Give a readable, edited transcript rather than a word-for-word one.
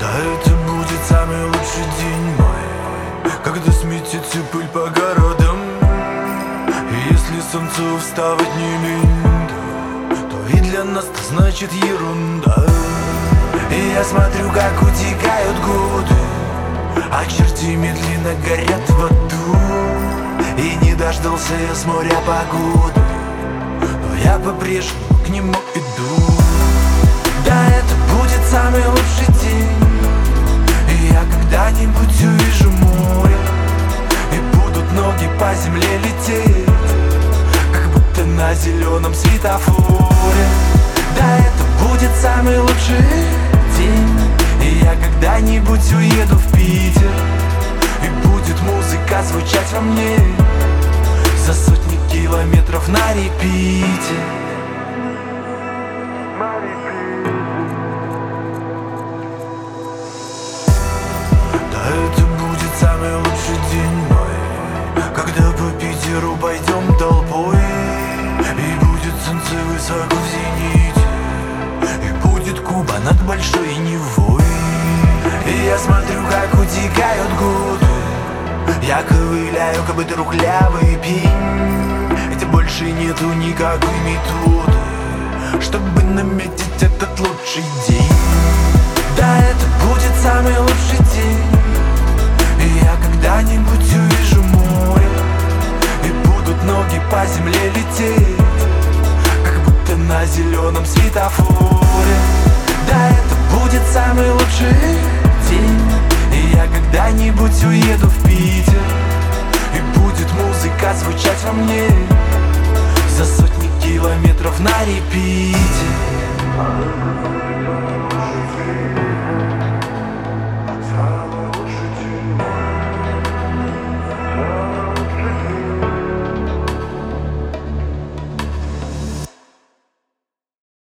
Да, это будет самый лучший день мой, когда сметется пыль по городам. И если солнцу вставать не лень, то и для нас это значит ерунда. И я смотрю, как утекают годы, а черти медленно горят в аду. И не дождался я с моря погоды, но я по-прежнему к нему иду. Да, это будет самый лучший день, и я когда-нибудь увижу море, и будут ноги по земле лететь, как будто на зеленом светофоре. Да, это будет самый лучший день, и я когда-нибудь уеду в Питер, и будет музыка звучать во мне за сотни километров на репите. Да, это будет самый лучший день мой, когда по Питеру пойдем толпой, и будет солнце высоко в зените, и будет Куба над большой Невой. И я смотрю, как утекают годы, я ковыляю, как бы трухлявый пень, ведь больше нету никакой методы, чтобы наметить этот лучший день. Да, это будет самый лучший день, и я когда-нибудь увижу море, и будут ноги по земле лететь, как будто на зеленом светофоре. Да, это будет самый лучший день, и я когда-нибудь уеду в Питер, и будет музыка звучать во мне за сотни километров на репите.